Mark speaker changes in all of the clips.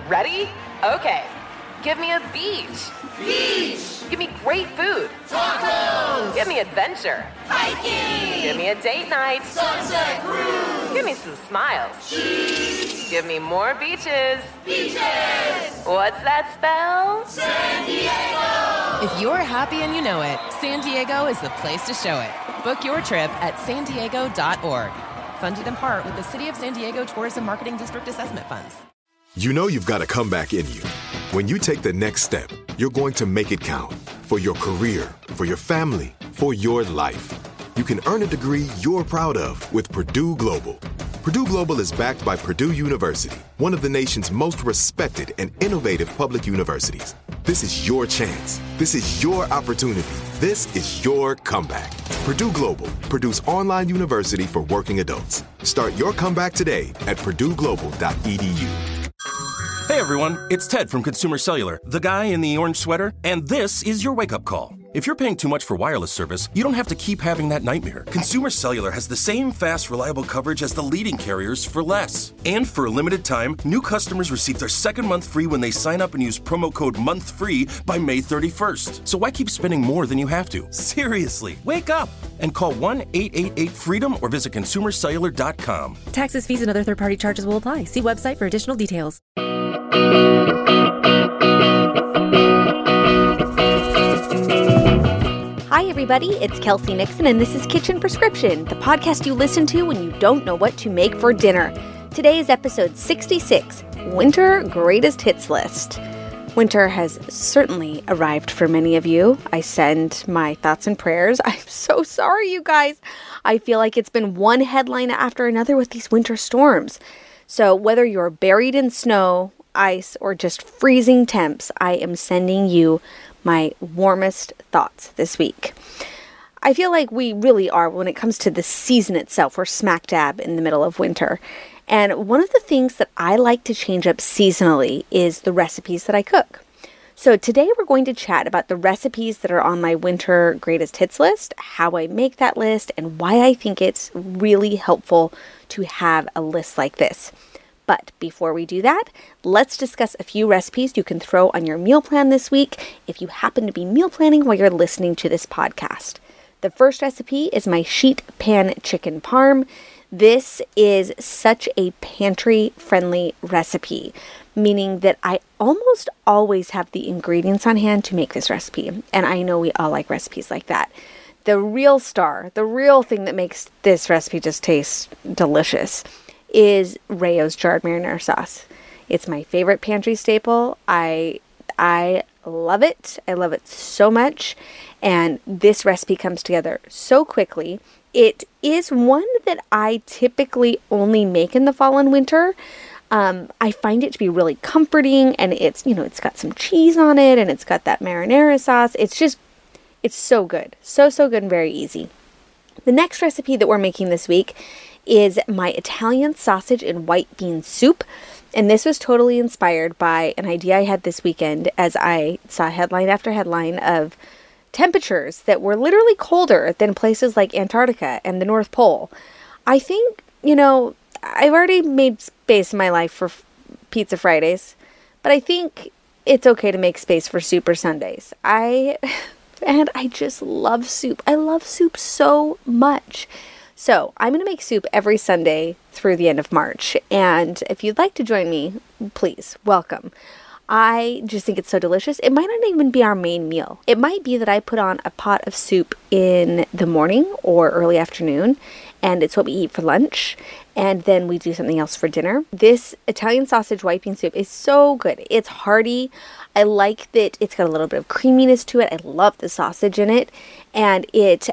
Speaker 1: Ready? Okay. Give me a beach.
Speaker 2: Beach!
Speaker 1: Give me great food.
Speaker 2: Tacos!
Speaker 1: Give me adventure.
Speaker 2: Hiking!
Speaker 1: Give me a date night.
Speaker 2: Sunset cruise!
Speaker 1: Give me some smiles.
Speaker 2: Cheese!
Speaker 1: Give me more beaches.
Speaker 2: Beaches!
Speaker 1: What's that spell?
Speaker 2: San Diego!
Speaker 3: If you're happy and you know it, San Diego is the place to show it. Book your trip at sandiego.org. Funded in part with the City of San Diego Tourism Marketing District Assessment Funds.
Speaker 4: You know you've got a comeback in you. When you take the next step, you're going to make it count for your career, for your family, for your life. You can earn a degree you're proud of with Purdue Global. Purdue Global is backed by Purdue University, one of the nation's most respected and innovative public universities. This is your chance. This is your opportunity. This is your comeback. Purdue Global, Purdue's online university for working adults. Start your comeback today at purdueglobal.edu.
Speaker 5: Hey everyone, it's Ted from Consumer Cellular, the guy in the orange sweater, and this is your wake-up call. If you're paying too much for wireless service, you don't have to keep having that nightmare. Consumer Cellular has the same fast, reliable coverage as the leading carriers for less. And for a limited time, new customers receive their second month free when they sign up and use promo code MONTHFREE by May 31st. So why keep spending more than you have to? Seriously, wake up and call 1-888-FREEDOM or visit consumercellular.com.
Speaker 6: Taxes, fees, and other third-party charges will apply. See website for additional details.
Speaker 7: Hi, everybody. It's Kelsey Nixon, and this is Kitchen Prescription, the podcast you listen to when you don't know what to make for dinner. Today is episode 66, Winter Greatest Hits List. Winter has certainly arrived for many of you. I send my thoughts and prayers. I'm so sorry, you guys. I feel like it's been one headline after another with these winter storms. So whether you're buried in snow, ice, or just freezing temps, I am sending you my warmest thoughts this week. I feel like we really are, when it comes to the season itself, we're smack dab in the middle of winter. And one of the things that I like to change up seasonally is the recipes that I cook. So today we're going to chat about the recipes that are on my winter greatest hits list, how I make that list, and why I think it's really helpful to have a list like this. But before we do that, let's discuss a few recipes you can throw on your meal plan this week if you happen to be meal planning while you're listening to this podcast. The first recipe is my sheet pan chicken parm. This is such a pantry-friendly recipe, meaning that I almost always have the ingredients on hand to make this recipe. And I know we all like recipes like that. The real star, the real thing that makes this recipe just taste delicious is Rao's jarred marinara sauce. It's my favorite pantry staple. I love it. I love it so much. And this recipe comes together so quickly. It is one that I typically only make in the fall and winter. I find it to be really comforting, and it's got some cheese on it, and it's got that marinara sauce. It's so good. So good and very easy. The next recipe that we're making this week is my Italian sausage and white bean soup. And this was totally inspired by an idea I had this weekend as I saw headline after headline of temperatures that were literally colder than places like Antarctica and the North Pole. I think, I've already made space in my life for Pizza Fridays, but I think it's okay to make space for Super Sundays. I just love soup. I love soup so much. So I'm going to make soup every Sunday through the end of March. And if you'd like to join me, please, welcome. I just think it's so delicious. It might not even be our main meal. It might be that I put on a pot of soup in the morning or early afternoon, and it's what we eat for lunch. And then we do something else for dinner. This Italian sausage white bean soup is so good. It's hearty. I like that it's got a little bit of creaminess to it. I love the sausage in it. And it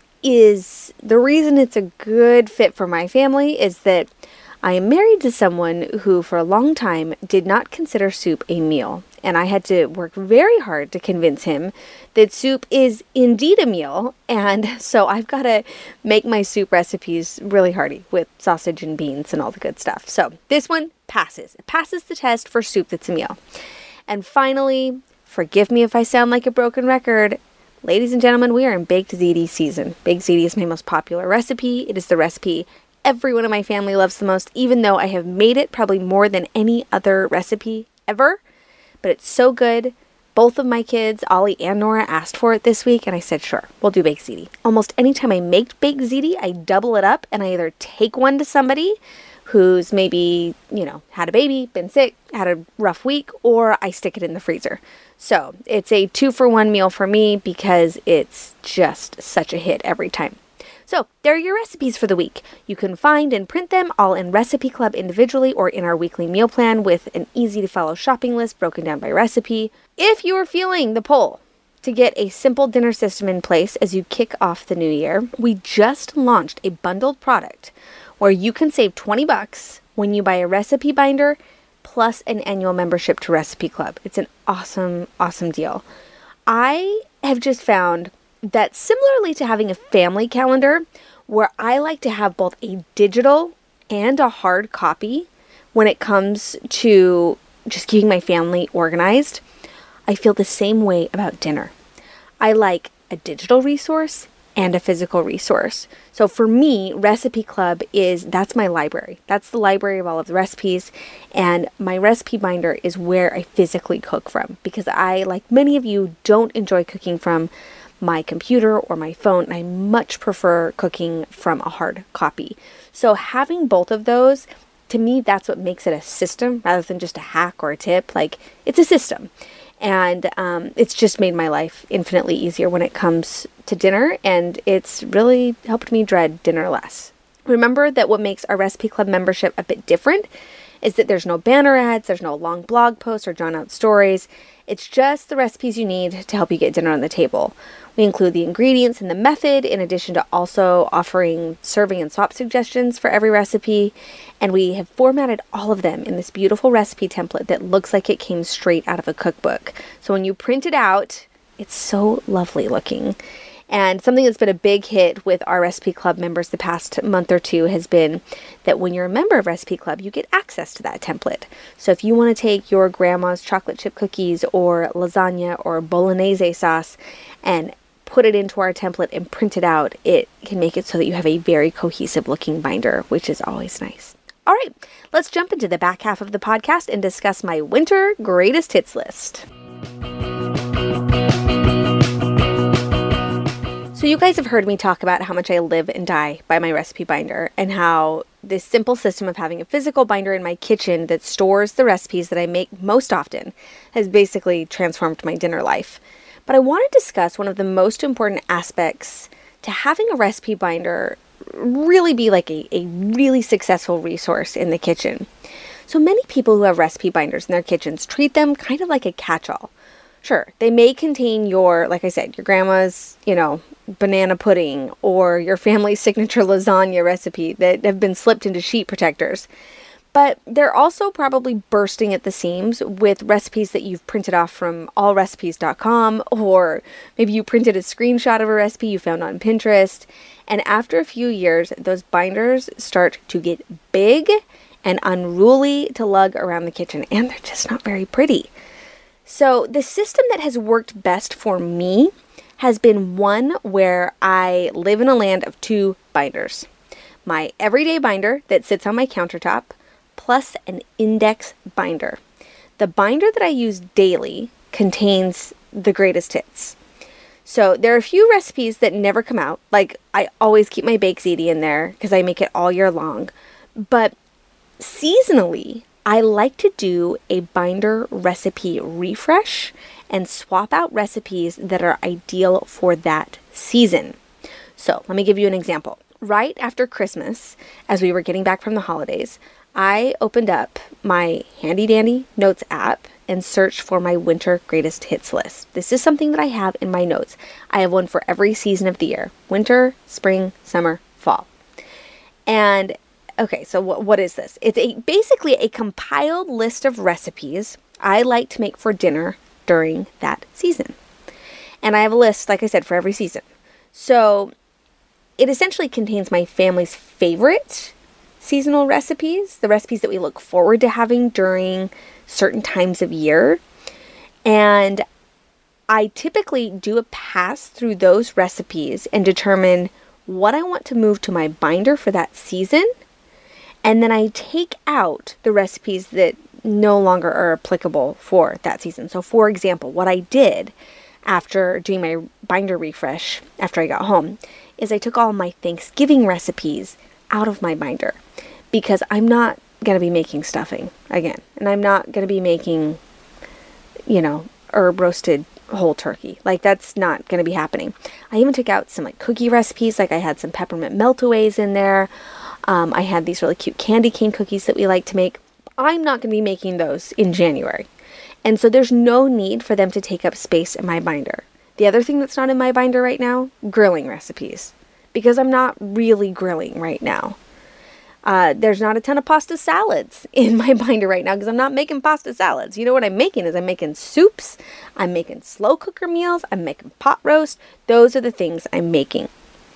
Speaker 7: is the reason it's a good fit for my family is that I am married to someone who for a long time did not consider soup a meal. And I had to work very hard to convince him that soup is indeed a meal. And so I've got to make my soup recipes really hearty with sausage and beans and all the good stuff. So this one passes. It passes the test for soup that's a meal. And finally, forgive me if I sound like a broken record, ladies and gentlemen, we are in baked ziti season. Baked ziti is my most popular recipe. It is the recipe everyone in my family loves the most, even though I have made it probably more than any other recipe ever, but it's so good. Both of my kids, Ollie and Nora, asked for it this week, and I said, sure, we'll do baked ziti. Almost anytime I make baked ziti, I double it up, and I either take one to somebody who's maybe, had a baby, been sick, had a rough week, or I stick it in the freezer. So it's a 2-for-1 meal for me because it's just such a hit every time. So there are your recipes for the week. You can find and print them all in Recipe Club individually or in our weekly meal plan with an easy-to-follow shopping list broken down by recipe. If you are feeling the pull to get a simple dinner system in place as you kick off the new year, we just launched a bundled product where you can save $20 when you buy a recipe binder plus an annual membership to Recipe Club. It's an awesome, awesome deal. I have just found that similarly to having a family calendar, where I like to have both a digital and a hard copy when it comes to just keeping my family organized, I feel the same way about dinner. I like a digital resource and a physical resource. So for me, Recipe Club that's my library. That's the library of all of the recipes, and my recipe binder is where I physically cook from because I, like many of you, don't enjoy cooking from my computer or my phone, and I much prefer cooking from a hard copy. So having both of those, to me, that's what makes it a system rather than just a hack or a tip. Like, it's a system. And it's just made my life infinitely easier when it comes to dinner, and it's really helped me dread dinner less. Remember that what makes our Recipe Club membership a bit different is that there's no banner ads, there's no long blog posts or drawn out stories. It's just the recipes you need to help you get dinner on the table. We include the ingredients and the method, in addition to also offering serving and swap suggestions for every recipe. And we have formatted all of them in this beautiful recipe template that looks like it came straight out of a cookbook. So when you print it out, it's so lovely looking. And something that's been a big hit with our Recipe Club members the past month or two has been that when you're a member of Recipe Club, you get access to that template. So if you want to take your grandma's chocolate chip cookies or lasagna or bolognese sauce and put it into our template and print it out, it can make it so that you have a very cohesive looking binder, which is always nice. All right, let's jump into the back half of the podcast and discuss my winter greatest hits list. So you guys have heard me talk about how much I live and die by my recipe binder, and how this simple system of having a physical binder in my kitchen that stores the recipes that I make most often has basically transformed my dinner life. But I want to discuss one of the most important aspects to having a recipe binder really be like a really successful resource in the kitchen. So many people who have recipe binders in their kitchens treat them kind of like a catch-all. Sure, they may contain your, like I said, your grandma's, banana pudding or your family's signature lasagna recipe that have been slipped into sheet protectors. But they're also probably bursting at the seams with recipes that you've printed off from allrecipes.com, or maybe you printed a screenshot of a recipe you found on Pinterest. And after a few years, those binders start to get big and unruly to lug around the kitchen, and they're just not very pretty. So the system that has worked best for me has been one where I live in a land of two binders. My everyday binder that sits on my countertop, plus an index binder. The binder that I use daily contains the greatest hits. So there are a few recipes that never come out. Like, I always keep my baked ziti in there because I make it all year long. But seasonally, I like to do a binder recipe refresh and swap out recipes that are ideal for that season. So let me give you an example. Right after Christmas, as we were getting back from the holidays, I opened up my handy dandy notes app and searched for my winter greatest hits list. This is something that I have in my notes. I have one for every season of the year: winter, spring, summer, fall. And okay, so what is this? It's basically a compiled list of recipes I like to make for dinner during that season. And I have a list, like I said, for every season. So it essentially contains my family's favorite seasonal recipes, the recipes that we look forward to having during certain times of year. And I typically do a pass through those recipes and determine what I want to move to my binder for that season. And then I take out the recipes that no longer are applicable for that season. So for example, what I did after doing my binder refresh after I got home is I took all my Thanksgiving recipes out of my binder because I'm not going to be making stuffing again. And I'm not going to be making, herb roasted whole turkey. Like, that's not going to be happening. I even took out some like cookie recipes. Like I had some peppermint meltaways in there. I had these really cute candy cane cookies that we like to make. I'm not going to be making those in January. And so there's no need for them to take up space in my binder. The other thing that's not in my binder right now, grilling recipes, because I'm not really grilling right now. There's not a ton of pasta salads in my binder right now because I'm not making pasta salads. You know what I'm making is I'm making soups, I'm making slow cooker meals, I'm making pot roast. Those are the things I'm making.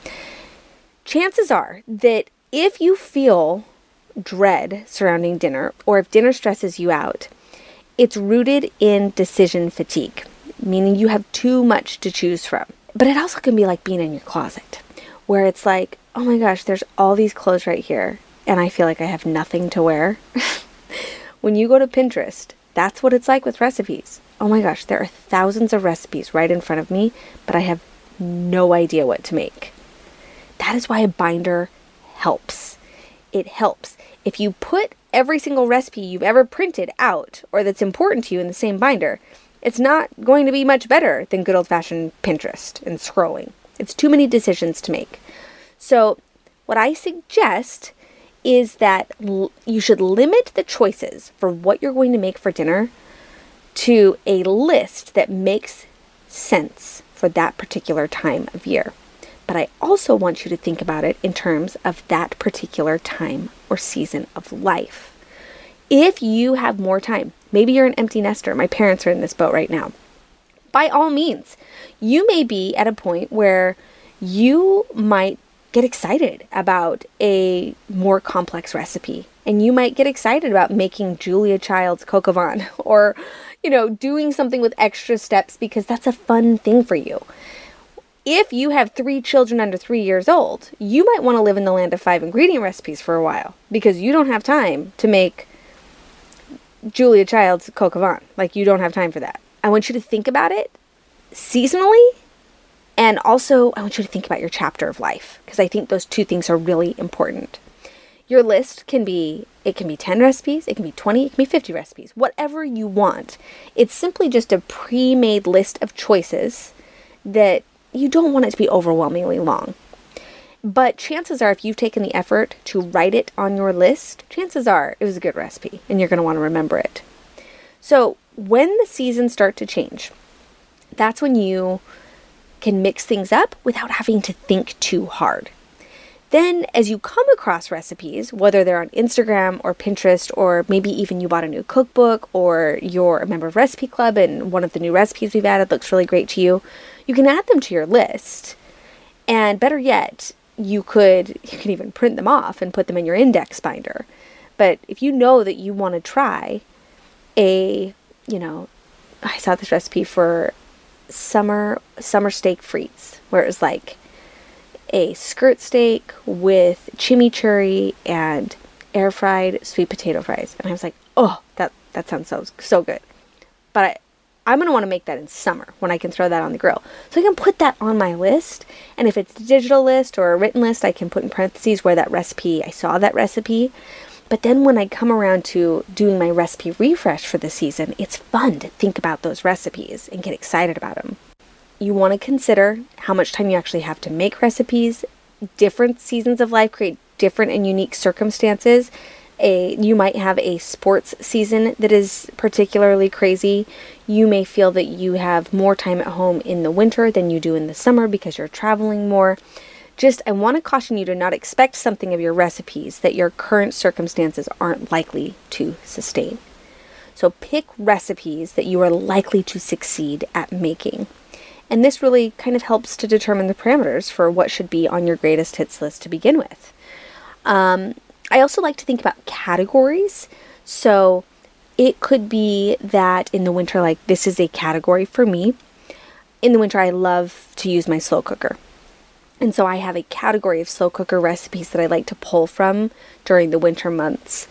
Speaker 7: Chances are that if you feel dread surrounding dinner, or if dinner stresses you out, it's rooted in decision fatigue, meaning you have too much to choose from. But it also can be like being in your closet, where it's like, oh my gosh, there's all these clothes right here, and I feel like I have nothing to wear. When you go to Pinterest, that's what it's like with recipes. Oh my gosh, there are thousands of recipes right in front of me, but I have no idea what to make. That is why a binder helps. It helps. If you put every single recipe you've ever printed out, or that's important to you, in the same binder, it's not going to be much better than good old-fashioned Pinterest and scrolling. It's too many decisions to make. So what I suggest is that you should limit the choices for what you're going to make for dinner to a list that makes sense for that particular time of year. But I also want you to think about it in terms of that particular time or season of life. If you have more time, maybe you're an empty nester. My parents are in this boat right now. By all means, you may be at a point where you might get excited about a more complex recipe. And you might get excited about making Julia Child's coq au vin, or, doing something with extra steps because that's a fun thing for you. If you have 3 children under 3 years old, you might want to live in the land of 5 ingredient recipes for a while because you don't have time to make Julia Child's coq au vin. Like, you don't have time for that. I want you to think about it seasonally, and also I want you to think about your chapter of life because I think those two things are really important. Your list can be 10 recipes, it can be 20, it can be 50 recipes, whatever you want. It's simply just a pre-made list of choices that you don't want it to be overwhelmingly long. But chances are, if you've taken the effort to write it on your list, chances are it was a good recipe and you're going to want to remember it. So when the seasons start to change, that's when you can mix things up without having to think too hard. Then as you come across recipes, whether they're on Instagram or Pinterest, or maybe even you bought a new cookbook, or you're a member of Recipe Club and one of the new recipes we've added looks really great to you, you can add them to your list. And better yet, you can even print them off and put them in your index binder. But if you know that you want to try I saw this recipe for summer steak frites, where it was like a skirt steak with chimichurri and air fried sweet potato fries. And I was like, oh, that sounds so good. But I'm going to want to make that in summer when I can throw that on the grill. So I can put that on my list. And if it's a digital list or a written list, I can put in parentheses where I saw that recipe. But then when I come around to doing my recipe refresh for the season, it's fun to think about those recipes and get excited about them. You want to consider how much time you actually have to make recipes. Different seasons of life create different and unique circumstances. You might have a sports season that is particularly crazy. You may feel that you have more time at home in the winter than you do in the summer because you're traveling more. I want to caution you to not expect something of your recipes that your current circumstances aren't likely to sustain. So pick recipes that you are likely to succeed at making. And this really kind of helps to determine the parameters for what should be on your greatest hits list to begin with. I also like to think about categories. So it could be that in the winter, like this is a category for me. In the winter, I love to use my slow cooker. And so I have a category of slow cooker recipes that I like to pull from during the winter months.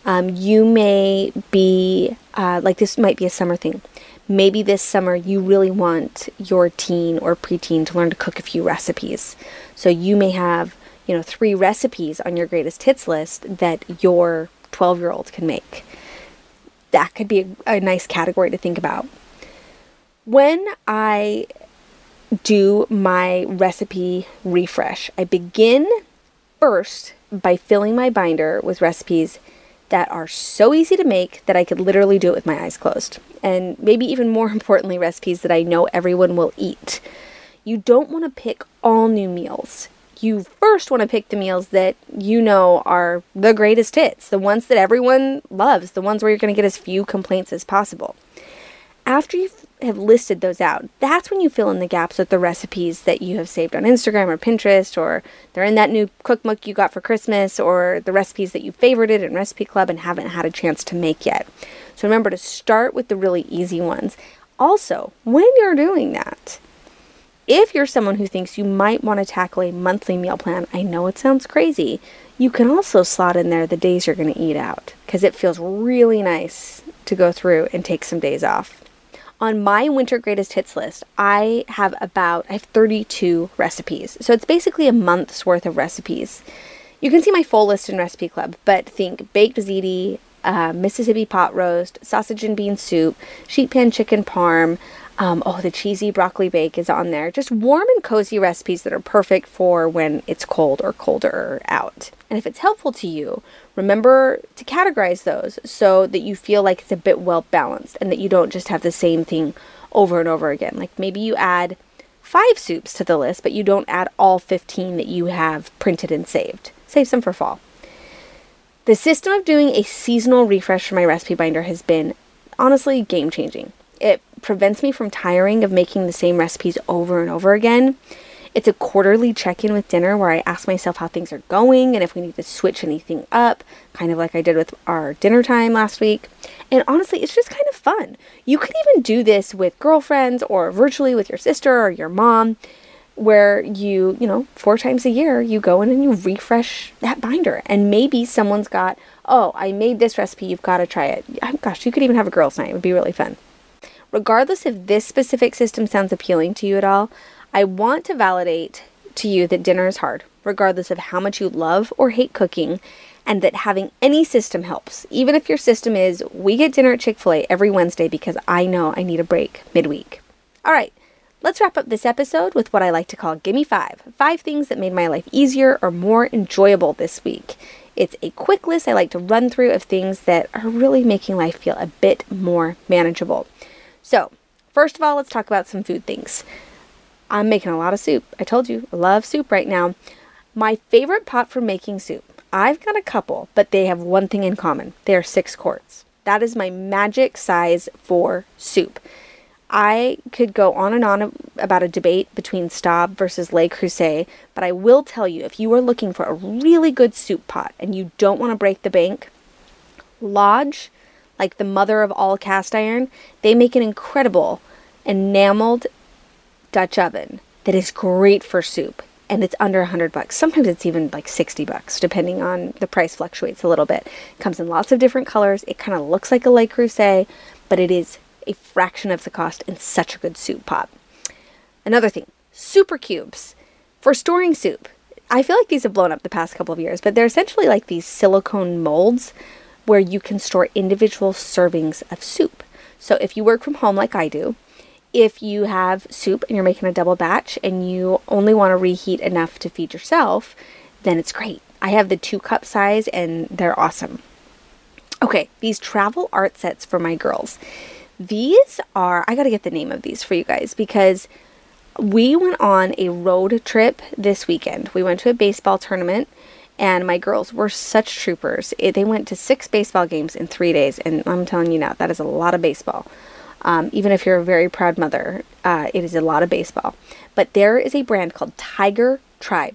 Speaker 7: You may be, like this might be a summer thing. Maybe this summer you really want your teen or preteen to learn to cook a few recipes. So you may have, 3 recipes on your greatest hits list that your 12-year-old can make. That could be a nice category to think about. When I do my recipe refresh, I begin first by filling my binder with recipes that are so easy to make that I could literally do it with my eyes closed. And maybe even more importantly, recipes that I know everyone will eat. You don't want to pick all new meals. You first want to pick the meals that you know are the greatest hits, the ones that everyone loves, the ones where you're going to get as few complaints as possible. After you have listed those out, that's when you fill in the gaps with the recipes that you have saved on Instagram or Pinterest, or they're in that new cookbook you got for Christmas, or the recipes that you favorited in Recipe Club and haven't had a chance to make yet. So remember to start with the really easy ones. Also, when you're doing that, if you're someone who thinks you might want to tackle a monthly meal plan, I know it sounds crazy, you can also slot in there the days you're going to eat out, because it feels really nice to go through and take some days off. On my winter greatest hits list, I have 32 recipes. So it's basically a month's worth of recipes. You can see my full list in Recipe Club, but think baked ziti, Mississippi pot roast, sausage and bean soup, sheet pan chicken parm. The cheesy broccoli bake is on there. Just warm and cozy recipes that are perfect for when it's cold or colder out. And if it's helpful to you, remember to categorize those so that you feel like it's a bit well balanced and that you don't just have the same thing over and over again. Like maybe you add 5 soups to the list, but you don't add all 15 that you have printed and saved. Save some for fall. The system of doing a seasonal refresh for my recipe binder has been honestly game-changing. It prevents me from tiring of making the same recipes over and over again. It's a quarterly check-in with dinner where I ask myself how things are going and if we need to switch anything up, kind of like I did with our dinner time last week. And honestly, it's just kind of fun. You could even do this with girlfriends or virtually with your sister or your mom, where you 4 times a year, you go in and you refresh that binder. And maybe someone's got, I made this recipe, you've got to try it. Gosh, you could even have a girls' night. It would be really fun. Regardless if this specific system sounds appealing to you at all, I want to validate to you that dinner is hard, regardless of how much you love or hate cooking, and that having any system helps. Even if your system is, we get dinner at Chick-fil-A every Wednesday because I know I need a break midweek. All right, let's wrap up this episode with what I like to call Gimme 5. 5 things that made my life easier or more enjoyable this week. It's a quick list I like to run through of things that are really making life feel a bit more manageable. So, first of all, let's talk about some food things. I'm making a lot of soup. I told you, I love soup right now. My favorite pot for making soup, I've got a couple, but they have one thing in common. They are 6 quarts. That is my magic size for soup. I could go on and on about a debate between Staub versus Le Creuset, but I will tell you, if you are looking for a really good soup pot and you don't want to break the bank, Lodge, like the mother of all cast iron, they make an incredible enameled Dutch oven that is great for soup, and it's under $100. Sometimes it's even like $60, depending on the price fluctuates a little bit. It comes in lots of different colors. It kind of looks like a Le Creuset, but it is a fraction of the cost and such a good soup pot. Another thing, super cubes for storing soup. I feel like these have blown up the past couple of years, but they're essentially like these silicone molds where you can store individual servings of soup. So if you work from home like I do, if you have soup and you're making a double batch and you only want to reheat enough to feed yourself, then it's great. I have the 2-cup size and they're awesome. Okay, these travel art sets for my girls. These are, I got to get the name of these for you guys because we went on a road trip this weekend. We went to a baseball tournament and my girls were such troopers. They went to 6 baseball games in 3 days, and I'm telling you now, that is a lot of baseball. Even if you're a very proud mother, it is a lot of baseball. But there is a brand called Tiger Tribe.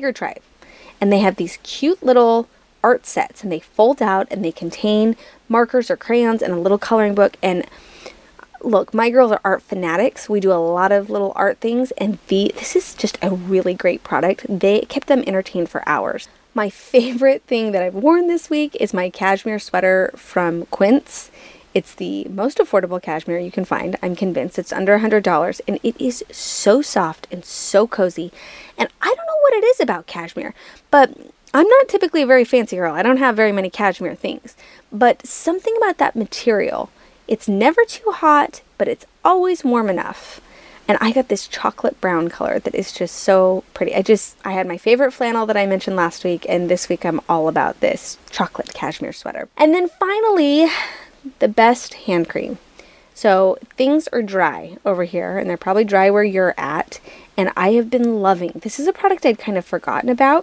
Speaker 7: And they have these cute little art sets, and they fold out, and they contain markers or crayons and a little coloring book. And look, my girls are art fanatics. We do a lot of little art things, and this is just a really great product. They kept them entertained for hours. My favorite thing that I've worn this week is my cashmere sweater from Quince. It's the most affordable cashmere you can find. I'm convinced it's under $100, and it is so soft and so cozy. And I don't know what it is about cashmere, but I'm not typically a very fancy girl. I don't have very many cashmere things, but something about that material, it's never too hot, but it's always warm enough. And I got this chocolate brown color that is just so pretty. I had my favorite flannel that I mentioned last week, and this week I'm all about this chocolate cashmere sweater. And then finally, the best hand cream. So things are dry over here, and they're probably dry where you're at, and I have been loving. This is a product I'd kind of forgotten about,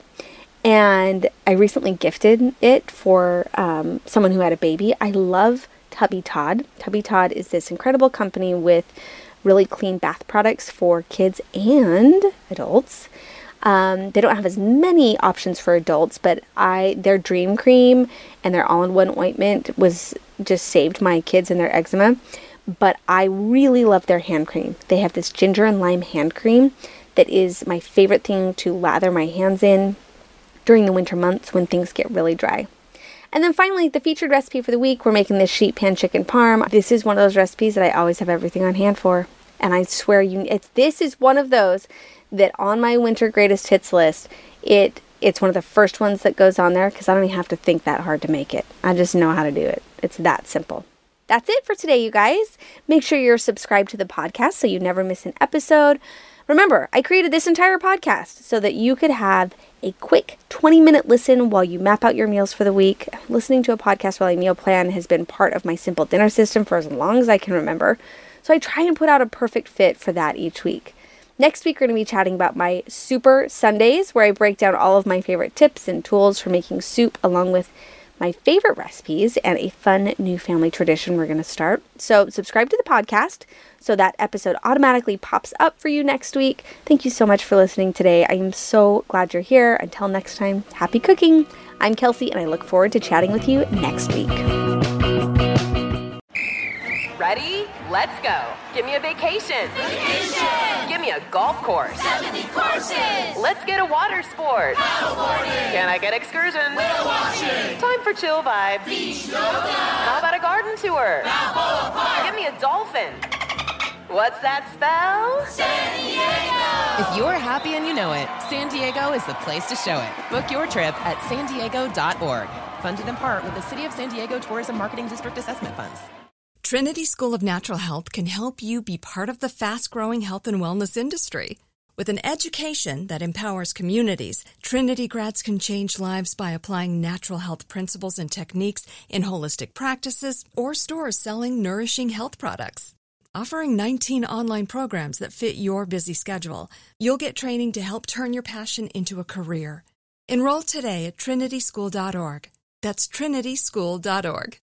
Speaker 7: and I recently gifted it for someone who had a baby. I love Tubby Todd. Tubby Todd is this incredible company with really clean bath products for kids and adults. They don't have as many options for adults, but their Dream Cream and their all-in-one ointment was just saved my kids and their eczema. But I really love their hand cream. They have this ginger and lime hand cream that is my favorite thing to lather my hands in during the winter months when things get really dry. And then finally, the featured recipe for the week, we're making this sheet pan chicken parm. This is one of those recipes that I always have everything on hand for. And I swear this is one of those that on my winter greatest hits list, it's one of the first ones that goes on there because I don't even have to think that hard to make it. I just know how to do it. It's that simple. That's it for today, you guys. Make sure you're subscribed to the podcast so you never miss an episode. Remember, I created this entire podcast so that you could have a quick 20-minute listen while you map out your meals for the week. Listening to a podcast while I meal plan has been part of my simple dinner system for as long as I can remember. So I try and put out a perfect fit for that each week. Next week, we're going to be chatting about my Super Sundays, where I break down all of my favorite tips and tools for making soup, along with my favorite recipes and a fun new family tradition we're going to start. So subscribe to the podcast so that episode automatically pops up for you next week. Thank you so much for listening today. I am so glad you're here. Until next time, happy cooking. I'm Kelsey, and I look forward to chatting with you next week.
Speaker 1: Ready? Let's go. Give me a vacation.
Speaker 2: Vacation!
Speaker 1: Give me a golf course.
Speaker 2: 70 courses!
Speaker 1: Let's get a water sport.
Speaker 2: Paddleboarding!
Speaker 1: Can I get excursions?
Speaker 2: Whale watching!
Speaker 1: Time for chill vibes.
Speaker 2: Beach yoga!
Speaker 1: How about a garden tour?
Speaker 2: Balboa Park!
Speaker 1: Give me a dolphin. What's that spell?
Speaker 2: San Diego!
Speaker 3: If you're happy and you know it, San Diego is the place to show it. Book your trip at sandiego.org. Funded in part with the City of San Diego Tourism Marketing District Assessment Funds.
Speaker 8: Trinity School of Natural Health can help you be part of the fast-growing health and wellness industry. With an education that empowers communities, Trinity grads can change lives by applying natural health principles and techniques in holistic practices or stores selling nourishing health products. Offering 19 online programs that fit your busy schedule, you'll get training to help turn your passion into a career. Enroll today at trinityschool.org. That's trinityschool.org.